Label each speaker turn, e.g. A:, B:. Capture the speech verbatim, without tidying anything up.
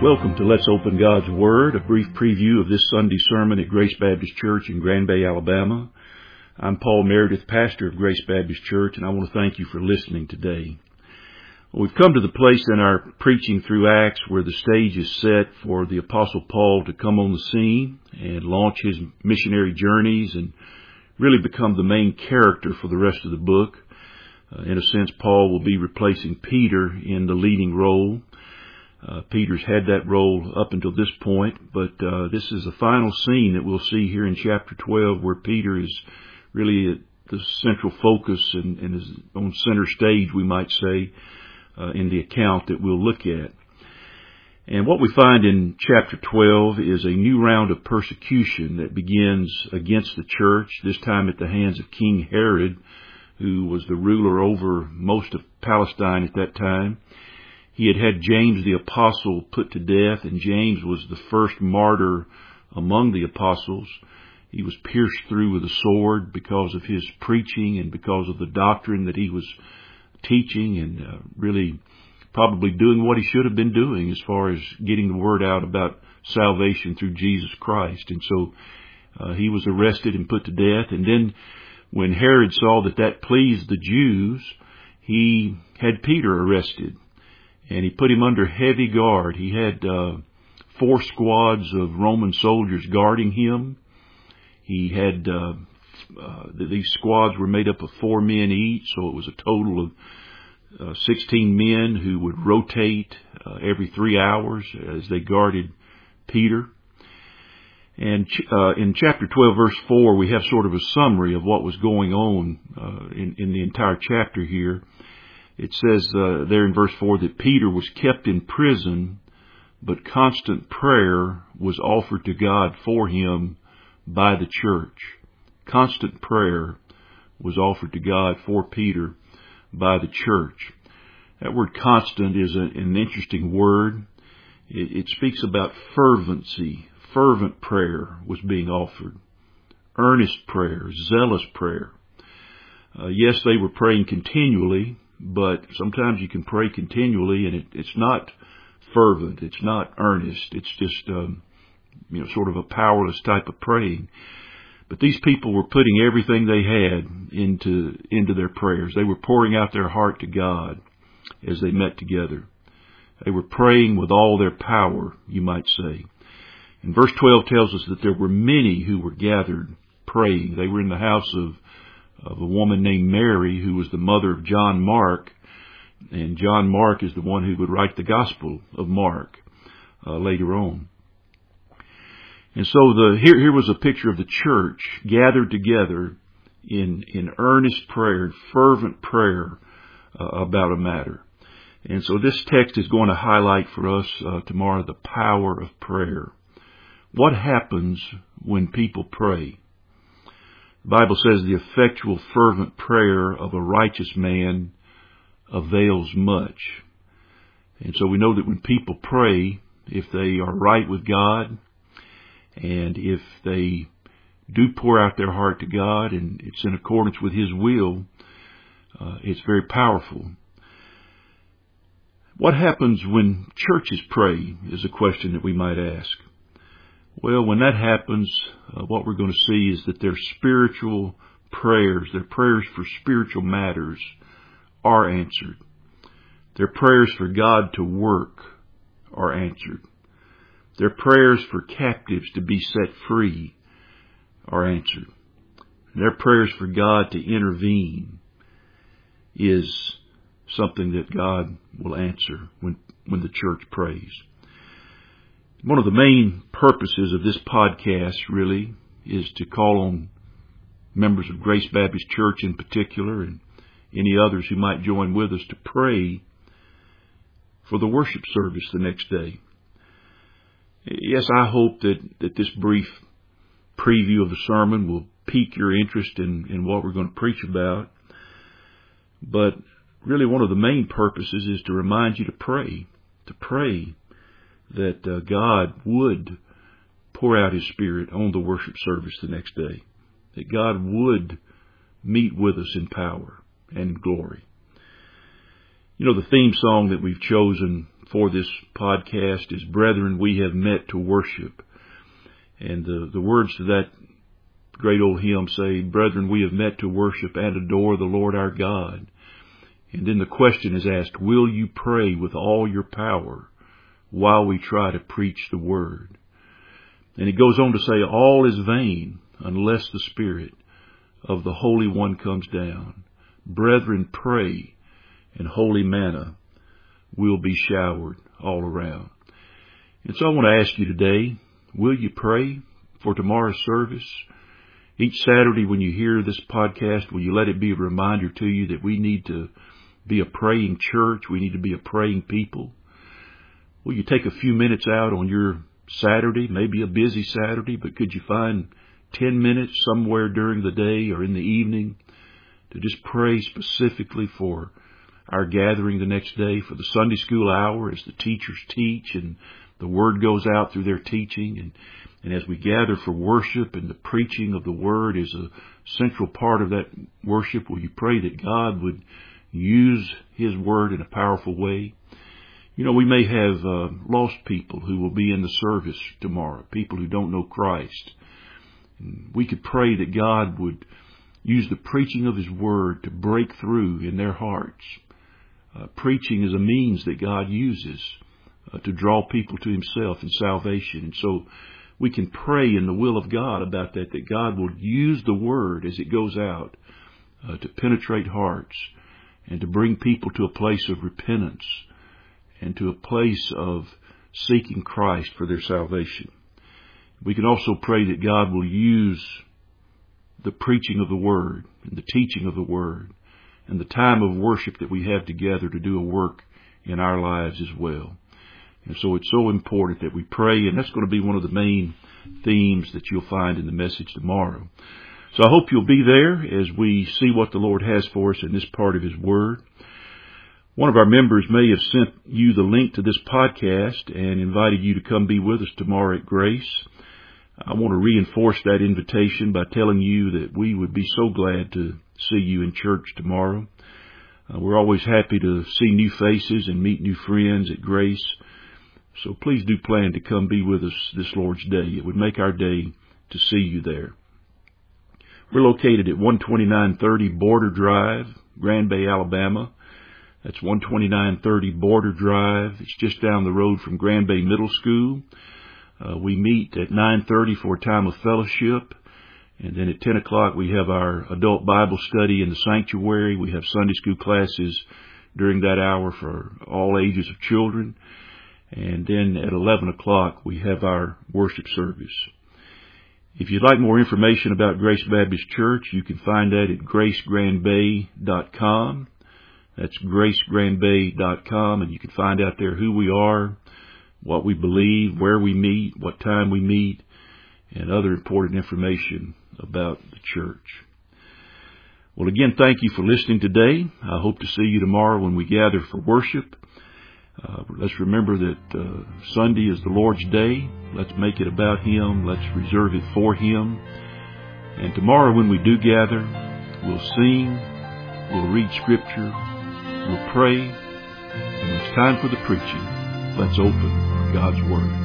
A: Welcome to Let's Open God's Word, a brief preview of this Sunday sermon at Grace Baptist Church in Grand Bay, Alabama. I'm Paul Meredith, pastor of Grace Baptist Church, and I want to thank you for listening today. Well, we've come to the place in our preaching through Acts where the stage is set for the Apostle Paul to come on the scene and launch his missionary journeys and really become the main character for the rest of the book. Uh, in a sense, Paul will be replacing Peter in the leading role. Uh, Peter's had that role up until this point, but uh, this is the final scene that we'll see here in chapter twelve where Peter is really at the central focus and, and is on center stage, we might say, uh, in the account that we'll look at. And what we find in chapter twelve is a new round of persecution that begins against the church, this time at the hands of King Herod, who was the ruler over most of Palestine at that time. He had had James the Apostle put to death, and James was the first martyr among the apostles. He was pierced through with a sword because of his preaching and because of the doctrine that he was teaching and uh, really probably doing what he should have been doing as far as getting the word out about salvation through Jesus Christ. And so uh, he was arrested and put to death. And then when Herod saw that that pleased the Jews, he had Peter arrested. And he put him under heavy guard. He had uh, four squads of Roman soldiers guarding him. He had, uh, uh, these squads were made up of four men each, so it was a total of uh, sixteen men who would rotate uh, every three hours as they guarded Peter. And uh, in chapter twelve, verse four, we have sort of a summary of what was going on uh, in, in the entire chapter here. It says uh, there in verse four that Peter was kept in prison, but constant prayer was offered to God for him by the church. Constant prayer was offered to God for Peter by the church. That word constant is a, an interesting word. It, it speaks about fervency. Fervent prayer was being offered. Earnest prayer, zealous prayer. Uh, yes, they were praying continually, but sometimes you can pray continually and it, it's not fervent, it's not earnest, it's just um, you know, sort of a powerless type of praying. But these people were putting everything they had into into their prayers. They were pouring out their heart to God as they met together. They were praying with all their power, you might say. And verse twelve tells us that there were many who were gathered praying. They were in the house of of a woman named Mary, who was the mother of John Mark. And John Mark is the one who would write the Gospel of Mark uh, later on. And so the here here was a picture of the church gathered together in in earnest prayer, fervent prayer uh, about a matter. And so this text is going to highlight for us uh, tomorrow the power of prayer. What happens when people pray? The Bible says the effectual fervent prayer of a righteous man avails much. And so we know that when people pray, if they are right with God, and if they do pour out their heart to God, and it's in accordance with His will, uh, it's very powerful. What happens when churches pray is a question that we might ask. Well, when that happens, uh, what we're going to see is that their spiritual prayers, their prayers for spiritual matters, are answered. Their prayers for God to work are answered. Their prayers for captives to be set free are answered. Their prayers for God to intervene is something that God will answer when, when the church prays. One of the main purposes of this podcast, really, is to call on members of Grace Baptist Church in particular, and any others who might join with us, to pray for the worship service the next day. Yes, I hope that, that this brief preview of the sermon will pique your interest in, in what we're going to preach about. But really one of the main purposes is to remind you to pray, to pray that uh, God would pour out His Spirit on the worship service the next day, that God would meet with us in power and in glory. You know, the theme song that we've chosen for this podcast is, "Brethren, we have met to worship." And the, the words to that great old hymn say, "Brethren, we have met to worship and adore the Lord our God." And then the question is asked, will you pray with all your power while we try to preach the Word? And it goes on to say, "All is vain unless the Spirit of the Holy One comes down. Brethren, pray, and holy manna will be showered all around." And so I want to ask you today, will you pray for tomorrow's service? Each Saturday when you hear this podcast, will you let it be a reminder to you that we need to be a praying church? We need to be a praying people. Will you take a few minutes out on your Saturday, maybe a busy Saturday, but could you find ten minutes somewhere during the day or in the evening to just pray specifically for our gathering the next day, for the Sunday school hour as the teachers teach and the Word goes out through their teaching, and, and as we gather for worship and the preaching of the Word is a central part of that worship? Will you pray that God would use His Word in a powerful way? You know, we may have uh, lost people who will be in the service tomorrow, people who don't know Christ. And we could pray that God would use the preaching of His Word to break through in their hearts. Uh, preaching is a means that God uses uh, to draw people to Himself in salvation. And so we can pray in the will of God about that, that God will use the Word as it goes out uh, to penetrate hearts and to bring people to a place of repentance and to a place of seeking Christ for their salvation. We can also pray that God will use the preaching of the Word and the teaching of the Word and the time of worship that we have together to do a work in our lives as well. And so it's so important that we pray, and that's going to be one of the main themes that you'll find in the message tomorrow. So I hope you'll be there as we see what the Lord has for us in this part of His Word. One of our members may have sent you the link to this podcast and invited you to come be with us tomorrow at Grace. I want to reinforce that invitation by telling you that we would be so glad to see you in church tomorrow. Uh, we're always happy to see new faces and meet new friends at Grace. So please do plan to come be with us this Lord's Day. It would make our day to see you there. We're located at one twenty-nine thirty Border Drive, Grand Bay, Alabama. That's one twenty-nine thirty Border Drive. It's just down the road from Grand Bay Middle School. Uh, we meet at nine thirty for a time of fellowship. And then at ten o'clock we have our adult Bible study in the sanctuary. We have Sunday school classes during that hour for all ages of children. And then at eleven o'clock we have our worship service. If you'd like more information about Grace Baptist Church, you can find that at grace grand bay dot com. That's grace grand bay dot com, and you can find out there who we are, what we believe, where we meet, what time we meet, and other important information about the church. Well, again, thank you for listening today. I hope to see you tomorrow when we gather for worship. Uh, let's remember that uh, Sunday is the Lord's Day. Let's make it about Him. Let's reserve it for Him. And tomorrow when we do gather, we'll sing, we'll read Scripture, we'll pray, and when it's time for the preaching, let's open God's Word.